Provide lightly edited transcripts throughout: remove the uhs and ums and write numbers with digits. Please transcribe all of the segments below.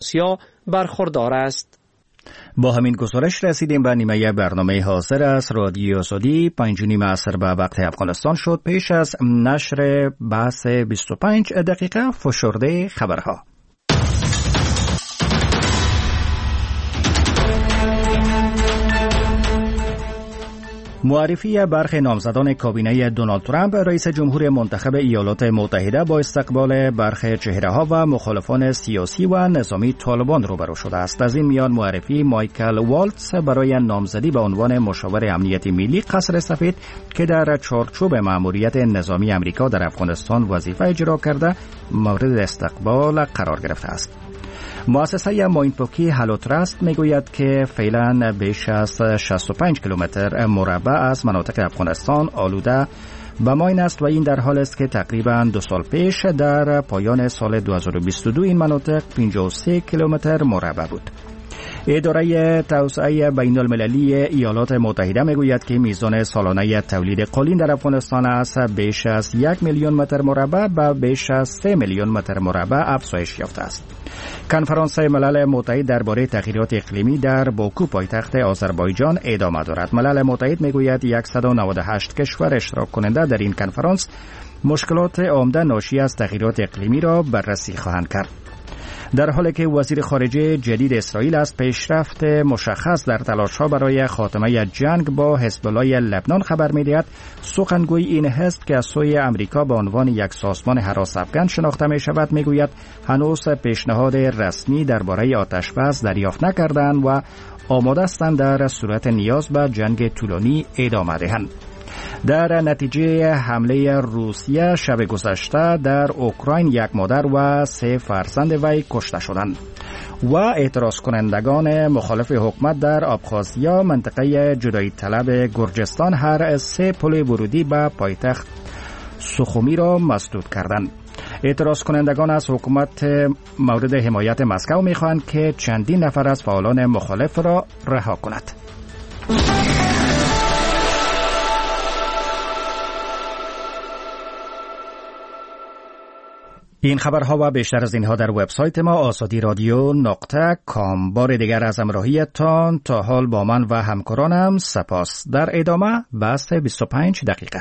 آسیا برخوردار است. با همین گزارش رسیدیم به نیمه برنامه حاضر از رادیو آزادی. 5:30 عصر به وقت افغانستان شد. پیش از نشر بحث 25 دقیقه فشرده خبرها. معرفی برخی نامزدان کابینه دونالد ترامپ رئیس جمهور منتخب ایالات متحده با استقبال برخی چهره‌ها و مخالفان سیاسی و نظامی طالبان روبرو شده است. از این میان معرفی مایکل والتز برای نامزدی به عنوان مشاور امنیت ملی قصر سفید که در چارچوب مأموریت نظامی آمریکا در افغانستان وظیفه اجرا کرده مورد استقبال قرار گرفته است. مؤسسه ماینپوکی هالو تراست میگوید که فعلا بیش از 65 کیلومتر مربع از مناطق افغانستان آلوده به ماین است و این در حال است که تقریبا 2 سال پیش در پایان سال 2022 این مناطق 53 کیلومتر مربع بود. اداره توسعه بین المللی ایالات متحده میگوید که میزان سالانه تولید قالین در افغانستان از بیش از 1 میلیون متر مربع به بیش از 3 میلیون متر مربع افزایش یافته است. کنفرانس ملل متحد درباره تغییرات اقلیمی در باکو پایتخت آذربایجان ادامه دارد. ملل متحد میگوید 198 کشور اشتراک کننده در این کنفرانس مشکلات عمده ناشی از تغییرات اقلیمی را بررسی خواهند کرد. در حالی که وزیر خارجه جدید اسرائیل از پیشرفت مشخص در تلاش‌ها برای خاتمه جنگ با حزب الله لبنان خبر می‌دهد، سخنگوی این حزب که از سوی آمریکا به عنوان یک سازمان هراس افکن شناخته می‌شود می‌گوید هنوز پیشنهاد رسمی درباره آتش‌بس دریافت نکردند و آماده هستند در صورت نیاز به جنگ طولانی ادامه دهند. در نتیجه حمله روسیه شب گذشته در اوکراین 1 مادر و 3 فرزند وی کشته شدند و اعتراض کنندگان مخالف حکومت در ابخازیا منطقه جدایی طلب گرجستان هر 3 پل ورودی به پایتخت سوخومی را مسدود کردند. اعتراض کنندگان از حکومت مورد حمایت مسکو می‌خواهند که چندین نفر از فعالان مخالف را رها کند. این خبرها و بیشتر از اینها در وبسایت ما azadi.radio.com. بار دیگر از همراهیتان تا حال با من و همکارانم سپاس. در ادامه بحث 25 دقیقه.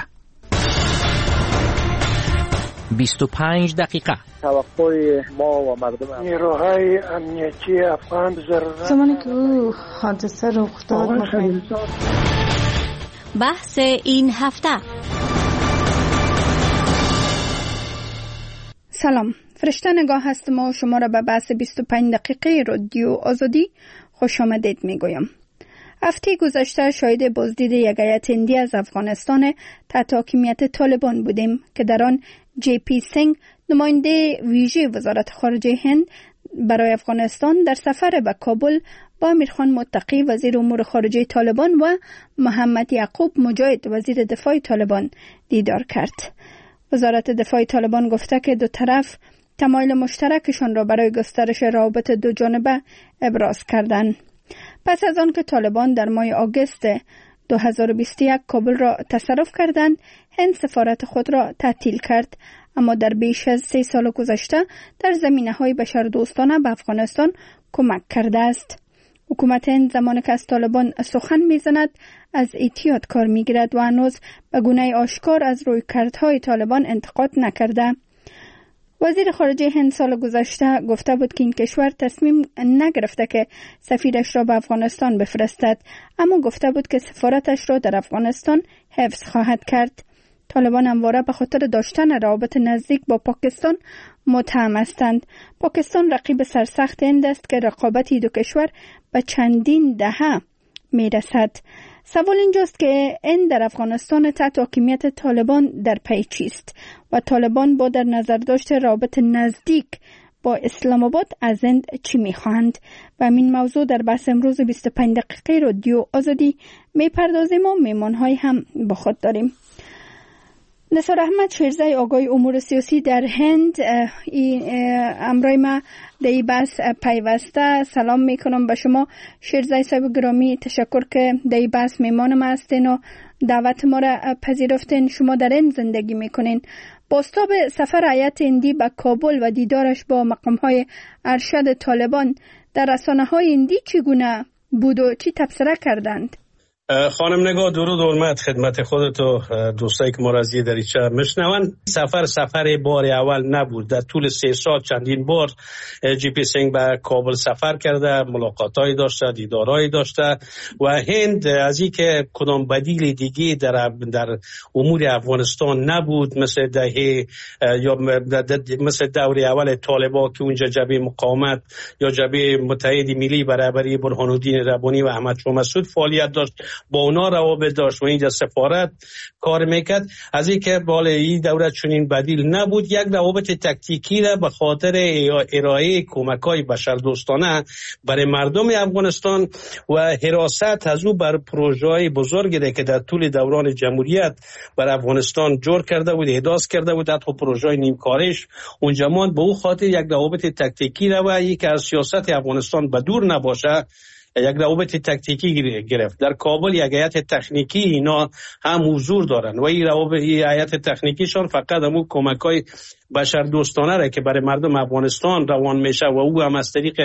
25 دقیقه. توقع ما و مردم نیروهای امنیتی افغان زمانی که او حادثه رخ داد بحث این هفته. سلام، فرشته نگاه هستم و شما را به بحث 25 دقیقه رادیو آزادی خوش آمدید میگویم. هفته گذشته شاهد بازدید یک هیئت هندی از افغانستان تحت حاکمیت طالبان بودیم که در آن جی پی سینگ نماینده ویژه وزارت خارجه هند برای افغانستان در سفر به کابل با امیرخان متقی وزیر امور خارجه طالبان و محمد یعقوب مجاهد وزیر دفاع طالبان دیدار کرد. وزارت دفاع طالبان گفته که دو طرف تمایل مشترکشان را برای گسترش روابط دو جانبه ابراز کردند. پس از آن که طالبان در ماه آگوست 2021 کابل را تصرف کردند، هند سفارت خود را تعطیل کرد، اما در بیش از 3 سال گذشته در زمینه‌های بشردوستانه به افغانستان کمک کرده است. حکومت هند زمانی که از طالبان سخن می‌زند از احتیاط کار می‌گیرد و هنوز به گونه آشکار از رویکردهای طالبان انتقاد نکرده. وزیر خارجه هند سال گذشته گفته بود که این کشور تصمیم نگرفته که سفیرش را به افغانستان بفرستد، اما گفته بود که سفارتش را در افغانستان حفظ خواهد کرد. طالبان همواره به خاطر داشتن روابط نزدیک با پاکستان متهم هستند. پاکستان رقیب سرسخت هند است که رقابتی دو کشور به چندین دهه میرسد. سوال اینجاست که هند در افغانستان تحت حاکمیت طالبان در پی چیست و طالبان با در نظر داشت روابط نزدیک با اسلام آباد از هند چی میخواهند؟ و این موضوع در بحث امروز 25 دقیقه رادیو آزادی میپردازیم و میمانهای هم با خود داریم. نثار احمد شیرزای آگاه امور سیاسی در هند امرای ما در این بحث پیوسته. سلام میکنم به شما شیرزای صاحب گرامی، تشکر که در این بحث میمان ما هستین و دعوت ما را پذیرفتین. شما در این زندگی میکنین. بازتاب سفر هیئت هندی به کابل و دیدارش با مقامهای ارشد طالبان در رسانه‌های هندی چگونه بود و چی تبصره کردند؟ خانم نگاه، درود و حرمت خدمت خودت و دوستایی که ما را از یه دریچه میشنون. سفر بار اول نبود. در طول 3 سال چندین بار جی پی سینگ به کابل سفر کرده، ملاقاتایی داشته، دیدارایی داشته و هند از این که کدام بدیل دیگه در امور افغانستان نبود، مثل دهه یا مثل دور اول طالبان که اونجا جبهه مقاومت یا جبهه متحد ملی برابری برهان الدین ربانی و احمد شاه مسعود فعالیت داشت، با اونا روابط داشت و اینجا سفارت کار میکرد. از این که بالا این دولت چنین بدیل نبود، یک روابط تکتیکی را به خاطر ارائه کمک‌های بشردوستانه برای مردم افغانستان و حراست از او بر پروژه‌های بزرگی که در طول دوران جمهوریت بر افغانستان جور کرده بود، احداث کرده بود، حتی پروژه‌های نیمکارش اونجا ماند. به او خاطر یک روابط تکتیکی را و یک از سیاست افغانستان به دور نباشه، یک روابط تکتیکی گرفت. در کابل یک هیئت تکنیکی اینا هم حضور دارن و این روابط هیئت تکنیکیشان فقط همون کمک‌های بشردوستانه را که برای مردم افغانستان روان میشه و او هم از طریق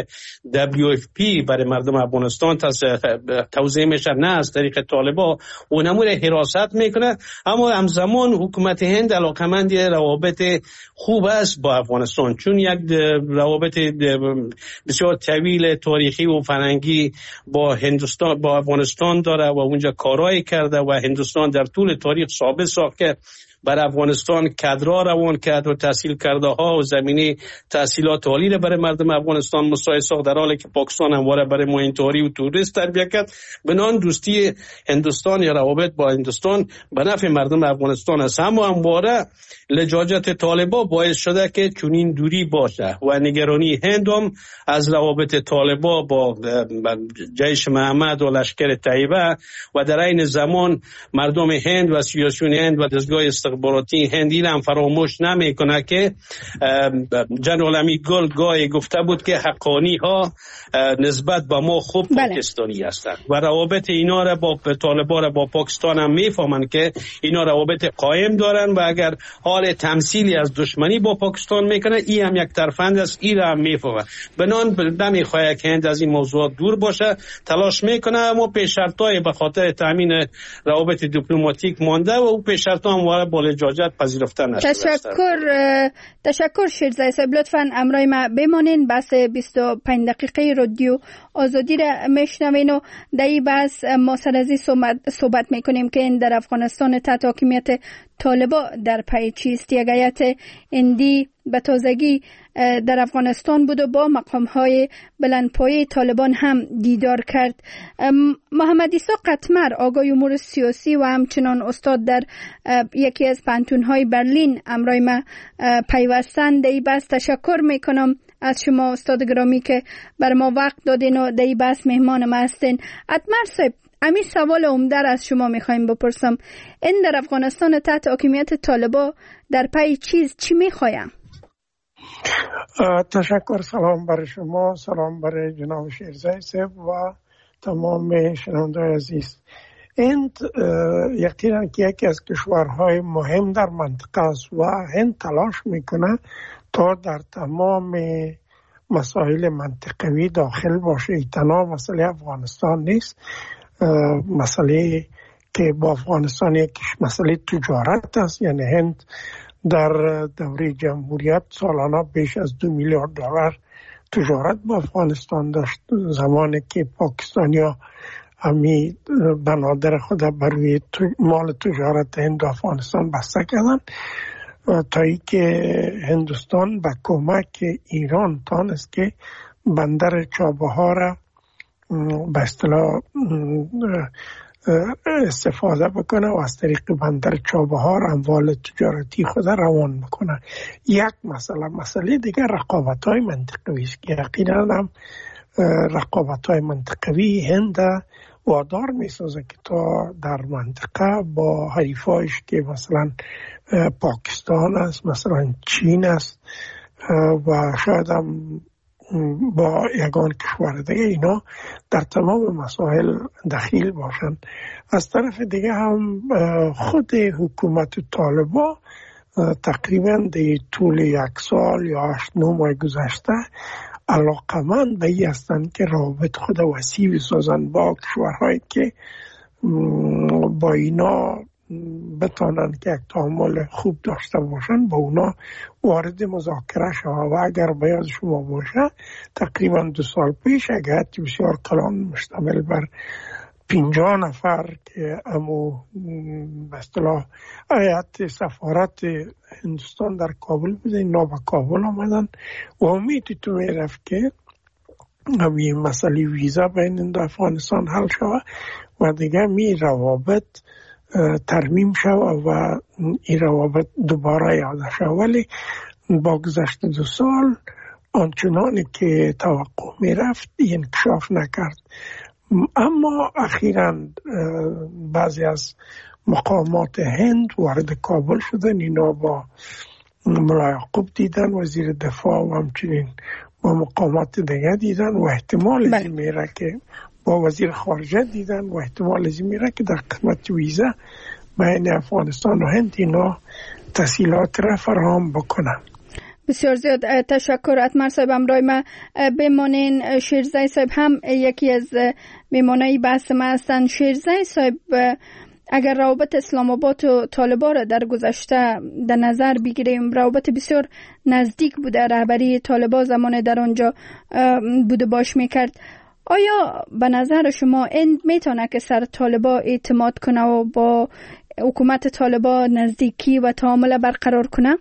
WFP برای مردم افغانستان توزیع میشه، نه از طریق طالبان. اون امور حراست میکنه. اما همزمان حکومت هند علاقمند روابط خوب است با افغانستان، چون یک روابط بسیار طویل تاریخی و فرهنگی با هندوستان با افغانستان داره و اونجا کارایی کرده و هندوستان در طول تاریخ ثابت ساخت که بر افغانستان کادرها روان کرد و تحصیل کرده ها و زمینه تحصیلات عالی را برای مردم افغانستان مساعد ساخت، در حالی که پاکستان همواره برای معین‌طوری و توریست تربیت کرد. بنان دوستی هندوستان یا روابط با هندوستان به نفع مردم افغانستان است. اما همواره لجاجت طالبان باعث شده که چنین دوری باشه و نگرانی هند هم از روابط طالبان با جیش محمد و لشکر طیبه و در این زمان مردم هند و سیاسیون هند و دستگاه استخباراتی هندی هم فراموش نمیکنه که جنرال امی گل گاهی گفته بود که حقانی ها نسبت به ما خوب پاکستانی هستند و روابط اینا را با طالبان را با پاکستان هم میفهمن که اینا روابط قائم دارن و اگر حال تمثیلی از دشمنی با پاکستان میکنه، این هم یک طرفند است، این را هم میفهمه. بنان نمیخواد که هند از این موضوعات دور باشه، تلاش میکنه، اما پیش شرطای به خاطر تامین روابط دیپلماتیک مانده و او پیش شرطا هم با لجاجت پذیرفته نشده. تشکر شیرزای صاحب. لطفاً امرای ما بمانین. بحث 25 دقیقه رادیو آزادی را میشنوین و در این بحث ما سر از صحبت میکنیم که این در افغانستان تحت حاکمیت طالبان در پی چیست. یک هیئت هندی به تازگی در افغانستان بود و با مقام‌های بلندپایه طالبان هم دیدار کرد. محمد عیسی قطمر، آگاه امور سیاسی و همچنان استاد در یکی از پانتون‌های برلین، امرای ما پیوستن. در این بحث تشکر میکنم از شما استاد گرامی که بر ما وقت دادین و در این بحث مهمان ما هستین. قطمر صاحب، امی سوال عمده از شما میخوایم بپرسم. این در افغانستان تحت حاکمیت طالبان در پی چی میخوایم؟ تشکر. سلام برای شما، سلام برای جناب شیرزای صاحب و تمام شنوندگان عزیز. هند یقینا که یکی از کشورهای مهم در منطقه است و هند تلاش میکنه تا در تمام مسائل منطقوی داخل باشه. تنها مسئله افغانستان نیست، مسئله که با افغانستان یک مسئله تجارت است. یعنی هند در دوره جمهوریت سالانه بیش از 2 میلیارد دلار تجارت با افغانستان داشت، زمانی که پاکستانیا همی بنادر خود بروی مال تجارت هند و افغانستان بسته کردن تا ای که هندوستان به کمک ایران تانست که بندر چابهار را به اصطلاح استفاده بکنه و از طریق بندر چابهار اموال تجارتی خود روان بکنه. یک مسئله دیگر رقابت‌های منطقوی است که یقینا هم رقابت‌های منطقوی هند وادار می‌سازه که تا در منطقه با حریفایش که مثلا پاکستان است، مثلا چین است و شاید هم با یگان کشور دیگه اینا در تمام مسائل دخیل باشند. از طرف دیگه هم خود حکومت طالبان تقریبا در طول 1 سال یا 8-9 ماه گذشته علاقمند به این هستند که روابط خود وسیع بسازند با کشورهایی که با اینا بتانن که یک تعامل خوب داشته باشن، با اونا وارد مذاکره شود. و اگر به یاد شما باشه تقریبا 2 سال پیش یک هیئت بسیار کلان مشتمل بر 50 نفر که امو به اصطلاح هیئت سفارت هندوستان در کابل بوده، اینا به کابل آمدن و امید تو میرفت که همین مسئله ویزا بین هند و افغانستان حل شود و دیگه می روابط ترمیم شود و این روابط دوباره یاده شود. ولی با گذشت 2 سال آنچنانی که توقع می رفت انکشاف نکرد. اما اخیراً بعضی از مقامات هند وارد کابل شدن، اینا با ملا یعقوب دیدن، وزیر دفاع، و همچنین با مقامات دیگه دیدن و احتمال از میره که با وزیر خارجه دیدن و احتمال از میره که در قسمت ویزا بین افغانستان و هند اینا تسهیلات را فراهم بکنن. بسیار زیاد تشکر. اتمر صاحب امرای ما بمانین. شیرزای صاحب هم یکی از میمانای بحث ما هستند. شیرزای صاحب، اگر روابط اسلام آباد و طالبان را در گذشته در نظر بگیریم، روابط بسیار نزدیک بوده، رهبری طالبان زمان در آنجا بوده باش میکرد. آیا به نظر شما این میتونه که سر طالبان اعتماد کنه و با حکومت طالبان نزدیکی و تعامل برقرار کنه؟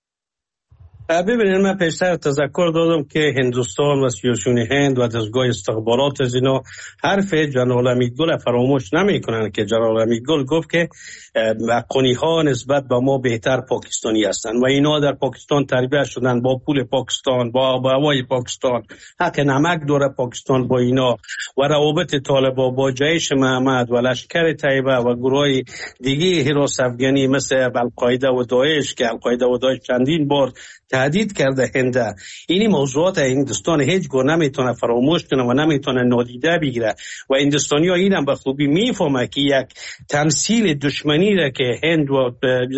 ببینید، من پیشتر تذکر دادم که هندوستان و سیاسیون هند و دستگاه استخبارات از اینا حرف جنرال امیدگل فراموش نمی کنن که جنرال امیدگل گفت که افغانی ها نسبت به ما بهتر پاکستانی هستند و اینا در پاکستان تربیت شدن، با پول پاکستان، با هوای پاکستان، حق نمک داره پاکستان با اینا. و روابط طالبان با جیش محمد و لشکر طیبه و گروه دیگه حراس افغانی مثل القاعده و داعش که القاعده و داعش چندین بار تهدید کرده هنده، اینی موضوعات هندوستان هیچ گونه نمیتونه فراموش کنه و نمیتونه نادیده بگیره. و هندوستانی‌ها اینم به خوبی میفهمه که یک تمثیل دشمنی را که هند و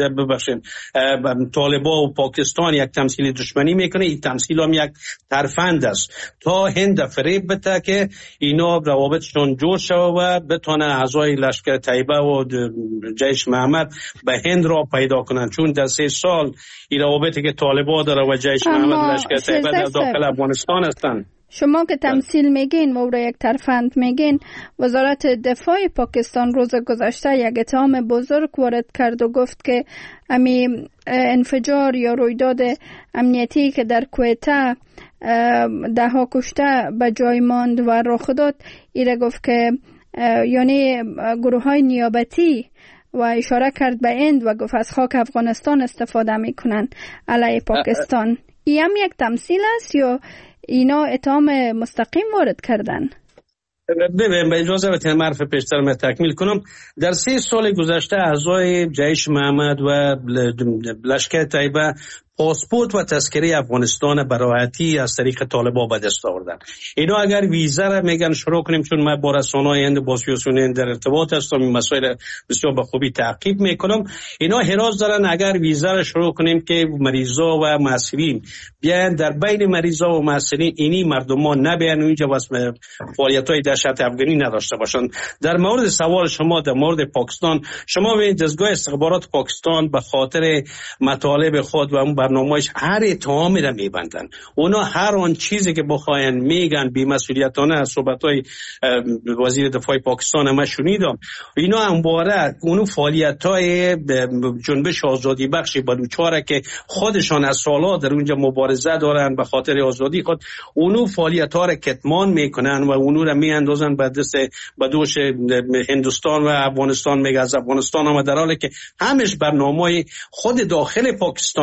طالبان و پاکستان یک تمثیل دشمنی میکنه، این تمثیل هم یک ترفند است تا هند فریب بده که اینا روابطشون جور شود و بتونه اعضای لشکر طیبه و جیش محمد به هند را پیدا کنن. چون در 3 سال این روابطی که طالبان داره و جیش محمد لشکر طیبه در داخل افغانستان هستن. شما که تمثیل میگین و او را یک ترفند میگین، وزارت دفاع پاکستان روز گذشته یک اتهام بزرگ وارد کرد و گفت که امی انفجار یا رویداد امنیتی که در کویته 10 کشته به جای ماند و رخ داد، ایره گفت که یعنی گروه های نیابتی و اشاره کرد به هند و گفت از خاک افغانستان استفاده میکنن علیه پاکستان. این هم یک تمثیل است یا اینا اتهام مستقیم وارد کردن؟ ببین، به اجازه بدید من حرف پیشتر من تکمیل کنم. در 3 سال گذشته اعضای جیش محمد و لشکر طیبه پاسپورت و تذکره افغانستان به راحتی از طریق طالبان به دست آوردن. اینا اگر ویزا را میگن شروع کنیم، چون من با رسانه‌های هند با سیاسیون هند در ارتباط هستم، این مسائل بسیار به خوبی تعقیب میکنم، اینا حراس دارن اگر ویزا را شروع کنیم که مریضا و معسرین بیان در بین مریضا و معسرین اینی مردمان نبیان اونجا واسه فعالیت‌های دهشت افغانی نداشته باشن. در مورد سوال شما در مورد پاکستان، شما ببینید دستگاه استخبارات پاکستان به خاطر مطالب خود و اون برنامه‌اش هر اتهامی را میبندن. اونا هر آن چیزی که بخواین میگن بی‌مسئولیتانه. از صحبت‌های وزیر دفاع پاکستان ما شنیدم، اینا همواره اونو فعالیت‌های جنبش آزادی بخش بلوچاره که خودشان از سال‌ها در اونجا مبارزه دارن به خاطر آزادی خود، اونو فعالیت‌ها را کتمان میکنن و اونو را میاندازن به دست به دوش هندوستان و افغانستان. میگه از افغانستان هم، در حالی که همش برنامه‌های خود داخل پاکستان است و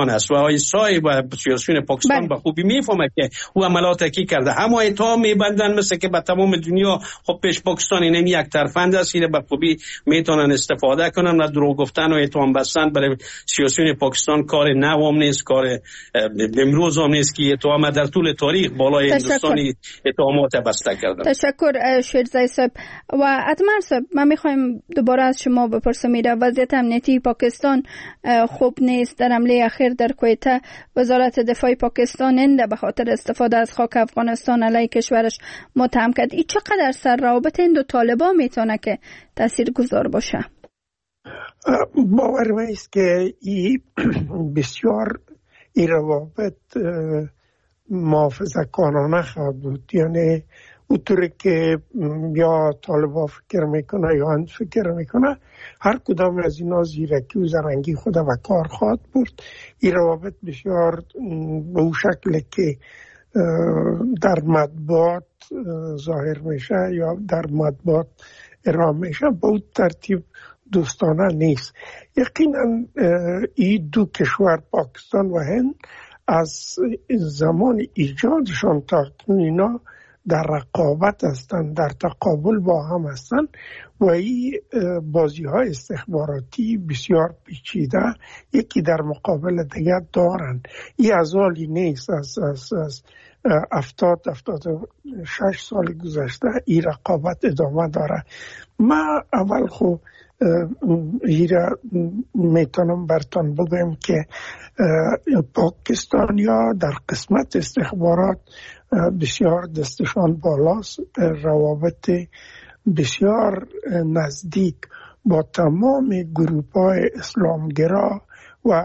رئیسای و سیاسیون پاکستان به خوبی میفهمه که او عملات کی کرده. همه اتهام میبندن مثل که به تمام دنیا خب پیش پاکستان اینم یک طرفند است، اینه به خوبی میتونن استفاده کنن و دروغ گفتن و اتهام بستن برای سیاسیون پاکستان کار نوام نیست، کار امروز هم نیست که اتهام در طول تاریخ بالای هندوستانی اتهامات بسته کردن. تشکر شیرزای صاحب. و اتمر صاحب، من میخوایم دوباره از شما بپرسم میره وضعیت امنیتی پاکستان خوب نیست. در حمله اخیر در کویته وزارت دفاع پاکستان انده به خاطر استفاده از خاک افغانستان علیه کشورش متهم کرد. این چقدر سر روابط هند و طالبان میتونه که تاثیرگذار باشه؟ باور من است که بسیار این روابط محافظه‌کارانه خواهد بود. یعنی اونطوری که یا طالبان فکر میکنه یا هند فکر میکنه، هر کدام از اینا زیرکی و زرنگی خود و کار خواهد برد. این روابط بسیار به اون شکل که در مطبوعات ظاهر میشه یا در مطبوعات ارائه میشه به اون ترتیب دوستانه نیست. یقینا این دو کشور پاکستان و هند از زمان ایجادشان تا اینا در رقابت هستند، در تقابل با هم هستند و این بازی های استخباراتی بسیار پیچیده یکی در مقابل دیگر دارند. این از حالی نیست، از 76 سال گذشته این رقابت ادامه داره. من اول خب ایره میتونم برتان بگویم که پاکستانیا در قسمت استخبارات بسیار دستشان بالاست. روابط بسیار نزدیک با تمام گروه‌های اسلامگرا و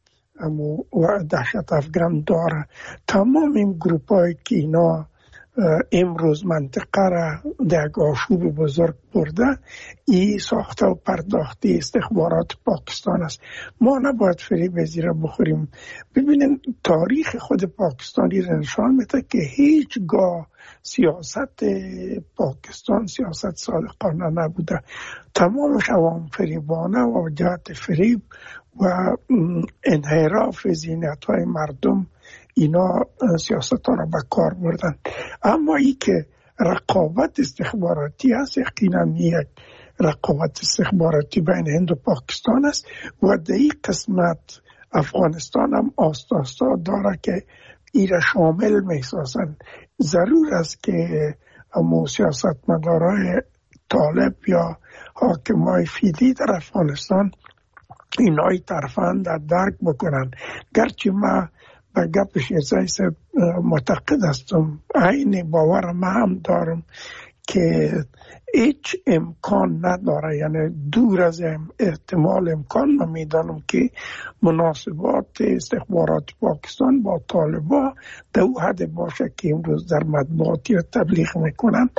دهشت افغان داره. تمام این گروه‌هایی که اینا امروز منطقه را در آشوب بزرگ برده، این ساخته و پرداخته استخبارات پاکستان است. ما نباید فریب زیر بخوریم. ببینید تاریخ خود پاکستانی را نشان میده که هیچگاه سیاست پاکستان سیاست صادقانه نبوده. تمامش عوام فریبانه و جهت فریب و انحراف ذهنیت‌های مردم اینا سیاست ها را به کار بردن. اما ای که رقابت استخباراتی است، یقینا یک رقابت استخباراتی بین هند و پاکستان است و در این قسمت افغانستان هم آستا داره که ای را شامل می‌سازند. ضرور است که سیاستمدارای طالب یا حاکمای فعلی در افغانستان اینای طرفان در درک بکنن. گرچه ما به گپ شیرزای صاحب معتقد هستم، عین باور ما هم دارم که هیچ امکان نداره، یعنی دور از احتمال امکان من میدانم که مناسبات استخبارات پاکستان با طالبان در اون حد باشه که امروز در مطبوعاتی را تبلیغ میکنن.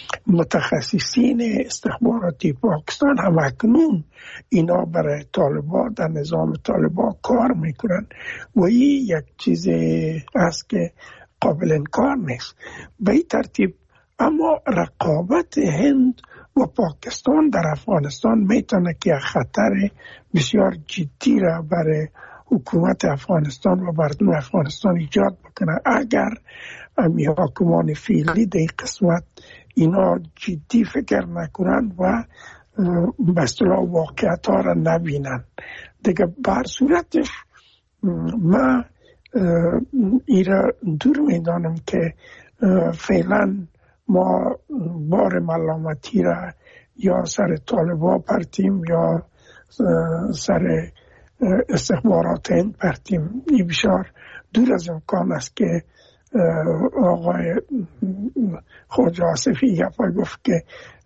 متخصصین استخباراتی پاکستان هم اکنون اینا برای طالبان در نظام طالبان کار میکنن و این یک چیز است که قابل انکار نیست. به این ترتیب اما رقابت هند و پاکستان در افغانستان میتونه که خطر بسیار جدی را برای حکومت افغانستان و مردم افغانستان ایجاد بکنه اگر حاکمان فعلی در این قسمت اینا جدی فکر نکنند و به اصطلاح واقعیت ها را نبینن. دیگه بر صورتش من ایره دور میدانم که فعلا ما بار ملامتی را یا سر طالبان پرتیم یا سر استخبارات هند پرتیم. این بسیار دور از امکان است که آقای خواجه آصفی گفت که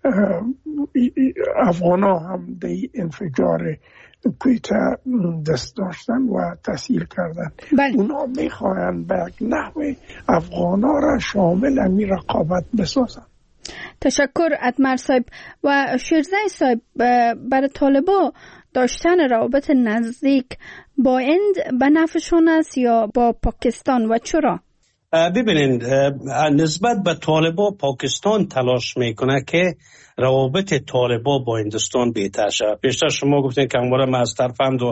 افغان ها هم در انفجار کویته دست داشتن و تسهیل کردن. اونا میخواهند به نحو افغان ها را شامل امی رقابت بسازن. تشکر اتمر صاحب. و شیرزای صاحب، برای طالبان داشتن روابط نزدیک با هند به نفعشون است یا با پاکستان و چرا؟ ببینید نسبت به طالبان پاکستان تلاش میکنه که روابط طالبان با هندوستان بهتر شود. پیشتر شما گفتین که همواره ما از طرف هم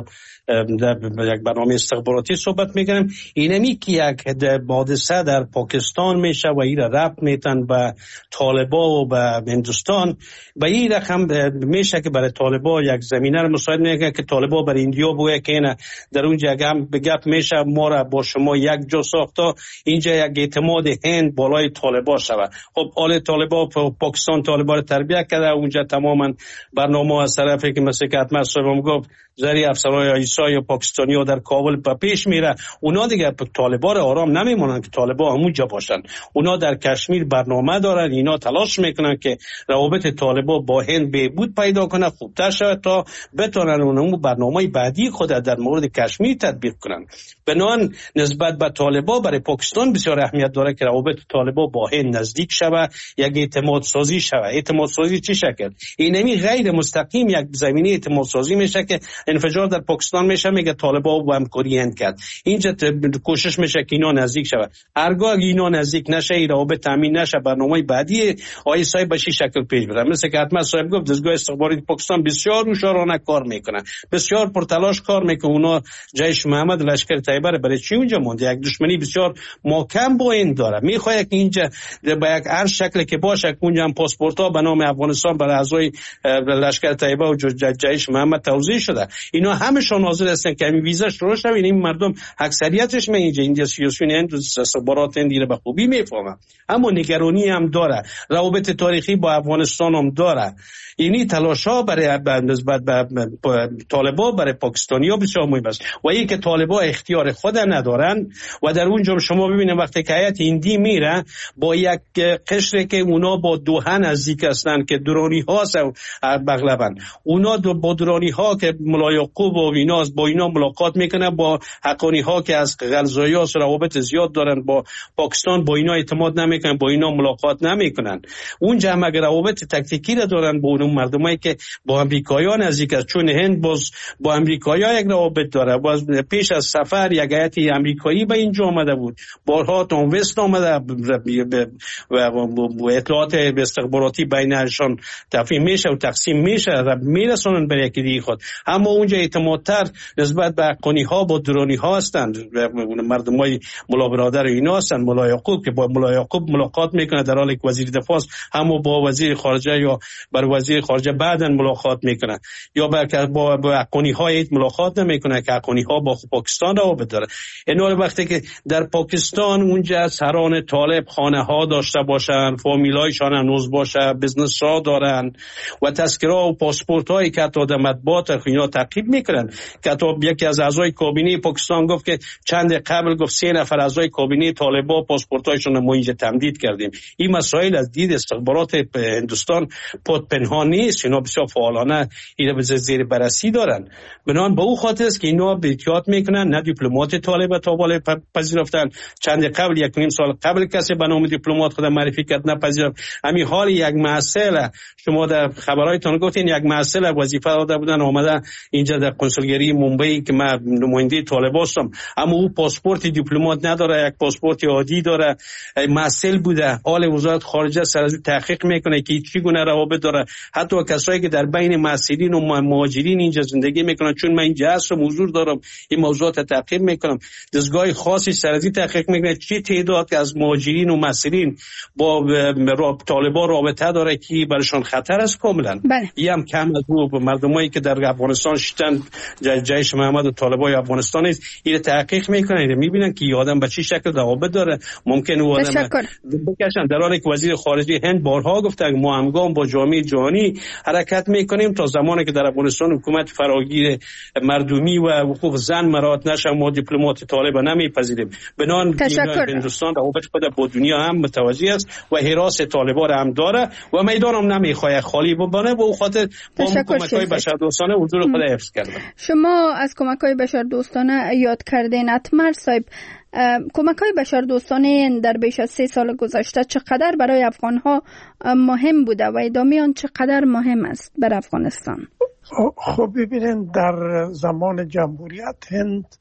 در یک برنامه استخباراتی صحبت میکنیم. اینمی که یک حادثه در پاکستان میشه و این را ربط میتن به طالبا و به هندوستان، به این رقم میشه که برای طالبا یک زمینه رو مساعد میکنه که طالبا برای ایندیا بگه که اینا در اونجا هم به گپ میشه ما را با شما یک جا ساختا، اینجا یک اعتماد هند بالای طالبا شود. خب حال طالبا پاکستان طالبا رو تربیت کرده، اونجا تماما برنامه از طرفی که مثل که حتما صاحبم گفت زری افسرهای آیسا یا پاکستانی ها در کابل پیش میره، اونا دیگه طالبا رو آرام نمیمونن که طالبا همونجا باشن. اونا در کشمیر برنامه دارن، اینا تلاش میکنن که روابط طالبا با هند بهبود پیدا کنه، خوبتر شود تا بتونن اون برنامه بعدی خود در مورد کشمیر تطبیق کنن. بنابراین نسبت به طالبا برای پاکستان بسیار اهمیت داره که روابط طالبا با هند نزدیک شود، یک اعتماد سازی شود. اعتماد سازی چی شکل؟ اینمی غیر مستقیم یک زمینه اعتماد سازی میشه که انفجار در پاکستان میشه، میگه طالبا با همکاری هند کرد. اینجا کوشش میشه که اینا نزدیک شود. هرگاه اینا نزدیک نشه، این روابط تامین نشه، برنامه بعدی آیسای به چه شکل پیش بره. مثل که حتما صاحب گفت دستگاه استخباراتی پاکستان بسیار روشارانه کار میکنه، بسیار پرتلاش کار میکنه. اونا جیش محمد لشکر طیبه برای چی اونجا مونده؟ یک دشمنی بسیار محکم با این داره. میخواد که اینجا با یک هر شکلی که باشه اونجا هم پاسپورت‌ها به نام افغانستان برای اعضای لشکر طیبه و جیش محمد توزیع شده. اینا همشون حاضر هستن که همین ویزا شروع شه. این مردم اکثریتش اینجا سیاسیون هند و استخبارات هندی رو به خوبی میفهمن، اما نگرانی هم داره، روابط تاریخی با افغانستان هم داره. اینی تلاش‌ها برای نسبت به طالبا برای پاکستانی‌ها بسیار مهم است و این که طالبا اختیار خود ندارن و در اونجا شما ببینید وقتی که هیئت هندی میره با یک قشری که اونا با دوحه نزدیک هستن که درونی‌ها اغلباً اونا با درونی‌ها که ملا یعقوب و ایناست با اینا ملاقات میکنه، با حقانی‌ها که از غلزایی‌ها روابط زیاد دارن با پاکستان با اینا اعتماد نمیکنن، با اینا ملاقات نمیکنن. اونجا هم اگر روابط تکتیکی دارن با اون مردمایی که با امریکایی‌ها نزدیک است، چون هند باز با امریکایی‌ها یک روابط داره. باز پیش از سفر یک هیئت امریکایی به اینجا آمده بود، بارها تام وست آمده و اطلاعات استخباراتی بینشان تفهیم میشه و تقسیم میشه و میرسونن به یکی دیگه خود. اما اونجا اعتمادتر نسبت به حقانی‌ها با درونی‌ها هستند، مردمای ملا برادر اینا هستند. ملا یعقوب که با ملا یعقوب ملاقات میکنه در حالی که وزیر دفاع است، اما با وزیر خارجه یا بر وزیر خارجه بعداً ملاقات میکنه، یا با حقانی‌ها ملاقات نمیکنه که حقانی‌ها با پاکستان روابط داره. اینا وقتی که در پاکستان اونجا سران طالب خانه‌ها داشته باشن، فامیلایشان هنوز باشه، بزنس ها دارن و تذکره و پاسپورت‌هایی که تا مطبوعات اینا تعقیب میکنن. که تا یکی از اعضای کابینه پاکستان گفت که چند قبل گفت 3 نفر اعضای کابینه طالبان پاسپورت‌هایشون ما اینجا تمدید کردیم. این مسائل از دید استخبارات هندوستان پنهان نیست، اینا بسیار فعالانه اینا به زیر بررسی دارن. بنابراین به او خاطر است که اینا به احتیاط میکنن، نه دیپلمات طالب تا بالا پذیرفتن. چند قبل 1.5 سال قبل کسی به نام دیپلمات خود معرفی کرد نپذیرفت. همین حال یک مسئله شما در خبرایتون گفتین یک مسئله وظیفه داده بودن آمده اینجا در کنسولگری ممبئی که من نماینده طالب هستم، اما او پاسپورت دیپلمات نداره، یک پاسپورت عادی داره. مسئله بوده، حال وزارت خارجه سر از تحقیق میکنه که چی گونه روابط داره. حتی کسایی که در بین مسئولین و مهاجرین اینجا زندگی میکنن، چون من اینجا هستم حضور دارم این موضوعات تحقیق میکنم، دستگاه خاصی سر از تحقیق میکنه چه تعداد از مهاجرین و مسئولین با طالبان رابطه داره که برایشان خطر است کاملا. این هم کم از او مردمایی که در افغانستان شدن جیش محمد و طالبان افغانستان است این تحقیق میکنن، میبینن که آدم به چه شکل روابط داره. ممکن او آدم بکشن. در حالی که وزیر خارجه هند بارها گفته ما همگام با جامعه جهانی حرکت میکنیم تا زمانی که در افغانستان حکومت فراگیر مردمی و حقوق زن مراعات نشه ما دیپلمات طالب نمیپذیریم. بنان هندوستان روابط خود با دنیا هم متوجه است و حراس طالبان هم داره و میدان هم نمیخواد خالی بمانه. و خاطر با کمک‌های بشردوستانه حضور خود حفظ کرده. شما از کمک‌های بشردوستانه یاد کردین. اتمر صاحب، کمک‌های بشردوستانه در بیش از 3 سال گذشته چقدر برای افغان‌ها مهم بوده و ادامه آن چقدر مهم است بر افغانستان؟ خب ببینید در زمان جمهوریت هند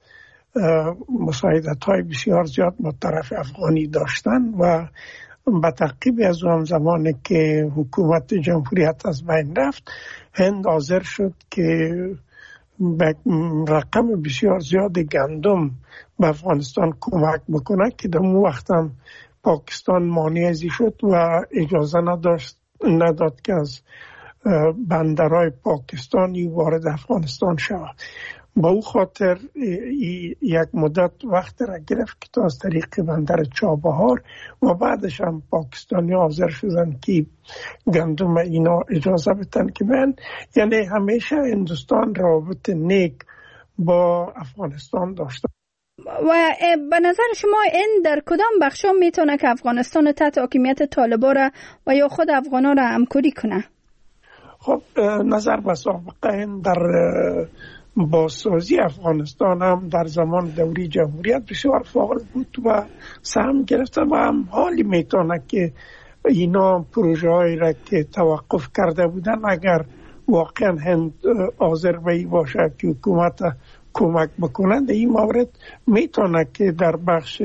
مساعدت‌های بسیار زیاد با طرف افغانی داشتن و به تعقیب از اون زمانی که حکومت جمهوریت از بین رفت، هند حاضر شد که به رقم بسیار زیاد گندم به افغانستان کمک بکنه که در اون وقت هم پاکستان مانع ازی شد و اجازه نداد که از بندرهای پاکستانی وارد افغانستان شود. با او خاطر یک مدت وقت را گرفت که تا از طریق بندر چابهار و بعدش هم پاکستانی حاضر شدن که گندم اینا اجازه بدن که من، یعنی همیشه هندوستان رابط نیک با افغانستان داشته. و به نظر شما این در کدام بخشا میتونه که افغانستان تحت حاکمیت طالبان را و یا خود افغانا را همکاری کنه؟ خب نظر به سابقه این در بازسازی افغانستان هم در زمان دوری جمهوریت بسیار فعال بود و سهم گرفته و هم حالی میتونه که اینا پروژه هایی را که توقف کرده بودن اگر واقعا هند حاضر به باشه که حکومت کمک بکنند، این مورد میتونه که در بخش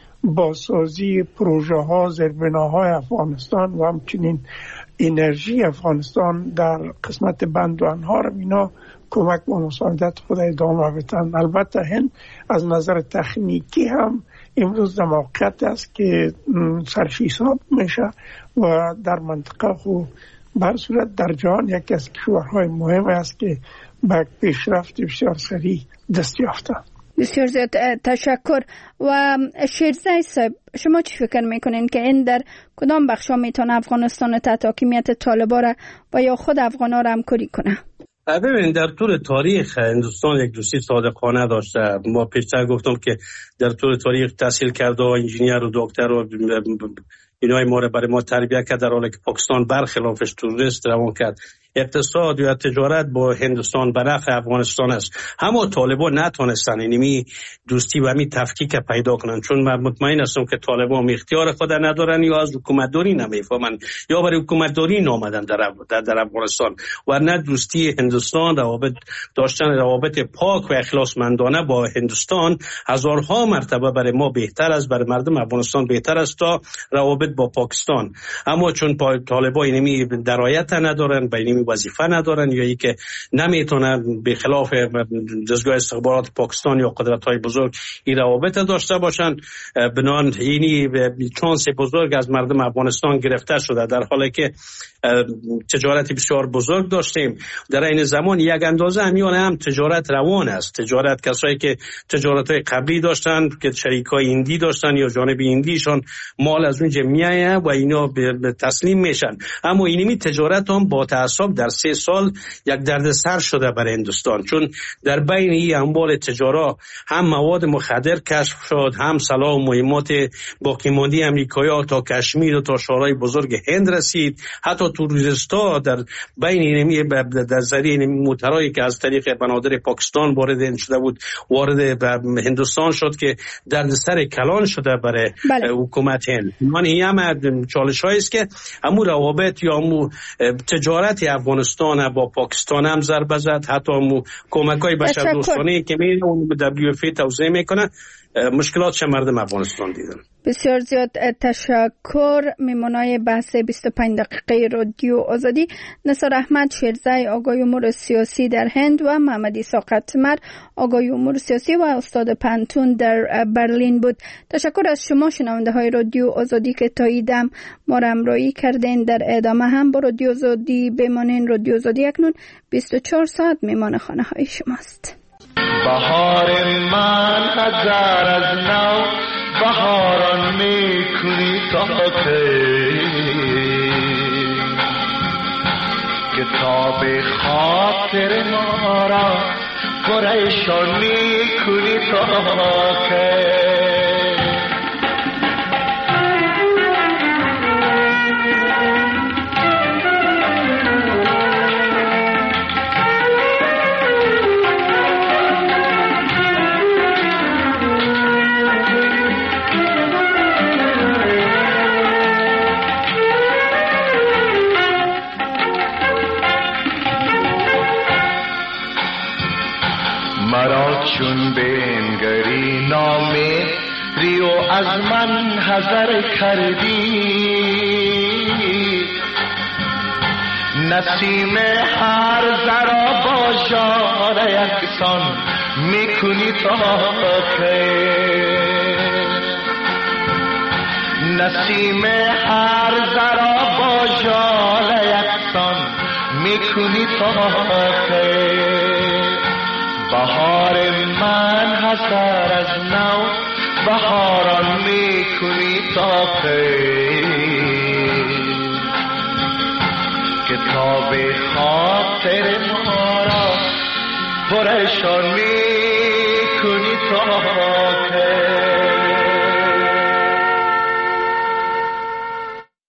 بازسازی پروژه ها، زیربناهای افغانستان و همچنین انرژی افغانستان در قسمت بند و انهار اینا کمک و مساعدت خود ادامه بدن. البته هند از نظر تکنیکی هم امروز در موقعیت است که سرشیساب میشه و در منطقه خود بر صورت در جهان یکی از کشورهای مهم است که به پیشرفت بسیار سریع دست یافته. بسیار زیاد تشکر. و شیرزای صاحب، شما چی فکر میکنین که این در کدام بخشا میتونه افغانستان تحت حاکمیت طالبان را و یا خود افغانا را همکاری کنه؟ ببینید در طول تاریخ هندوستان یک دوستی صادقانه داشته. ما پیشتر گفتم که در طول تاریخ تحصیل کرده و انجینیر و دکتر و اینای ما را برای ما تربیت کرد، در حالی که پاکستان برخلافش توریست روان کرد. اقتصاد و تجارت با هندوستان به نفع افغانستان است. همه طالبان نتونستن اینمی دوستی و می تفکیک پیدا کنن، چون من مطمئن هستم که طالبان اختیار خود ندارن یا از حکومتداری نمیفهمن یا برای حکومتداری نامدن در افغانستان. ورنه دوستی هندوستان، روابط پاک و اخلاصمندانه با هندوستان هزارها مرتبه برای ما بهتر است، برای مردم افغانستان بهتر است تا روابط با پاکستان. اما چون طالبان اینمی درایت ندارن، بینی وظیفه ندارن یا ای که نمیتونن به خلاف دستگاه استخبارات پاکستان یا قدرت‌های بزرگ این روابط داشته باشن، بنان اینی چانس بزرگ از مردم افغانستان گرفته شده، در حالی که تجارت بسیار بزرگ داشتیم. در این زمان یک اندازه همیان هم تجارت روان است. تجارت کسایی که تجارت‌های قبلی داشتن که شریکای هندی داشتن یا جانب هندیشان مال از اونجا میایه و اینا به تسلیم میشن. اما اینمی تجارت هم با تعصب در 3 سال یک دردسر شده برای هندوستان، چون در بین این اموال تجارت هم مواد مخدر کشف شد، هم سلاح و مهمات باقیمانده امریکایی‌ها تا کشمیر و تا شهرهای بزرگ هند رسید. حتی توریستا در بین اینمی در ذریعه اینمی موترهایی که از طریق بنادر پاکستان وارد شده بود وارد هندوستان شد که دردسر کلان شده برای حکومت هند. من این هم چالش‌هایی است که امور روابط یا امور تجارت افغانستان با پاکستان هم ضربه زد. حتی کمک‌های بشردوستانه که WFP توضیح میکنه مشکلات مردم افغانستان دیدن. بسیار زیاد تشکر. میمونای بحث 25 دقیقه رادیو آزادی نثار احمد شیرزای، آگاهی امور سیاسی در هند، و محمد عیسی قطمر، آگاهی امور سیاسی و استاد پنتون در برلین بود. تشکر از شما شنونده های رادیو آزادی که تا ایدم ما را همراهی کردین. در ادامه هم با رادیو آزادی بمانین. رادیو آزادی اکنون 24 ساعت میمان خانه های شماست. بهار من هزار از نو بهاران میکنی تا کتاب خاطر ما را پریشان میکنی تا مرا چون بنگری نامه ریو از من حذر کردی، نسیم هر ذرا با جان یکسان میکنی تا کی؟ نسیم هر ذره با جان یکسان میکنی تا کی؟ بهار من حسر از نو بهاران میکنی تا کی؟ کتاب خاطر ما را پرشان میکنی تا کی؟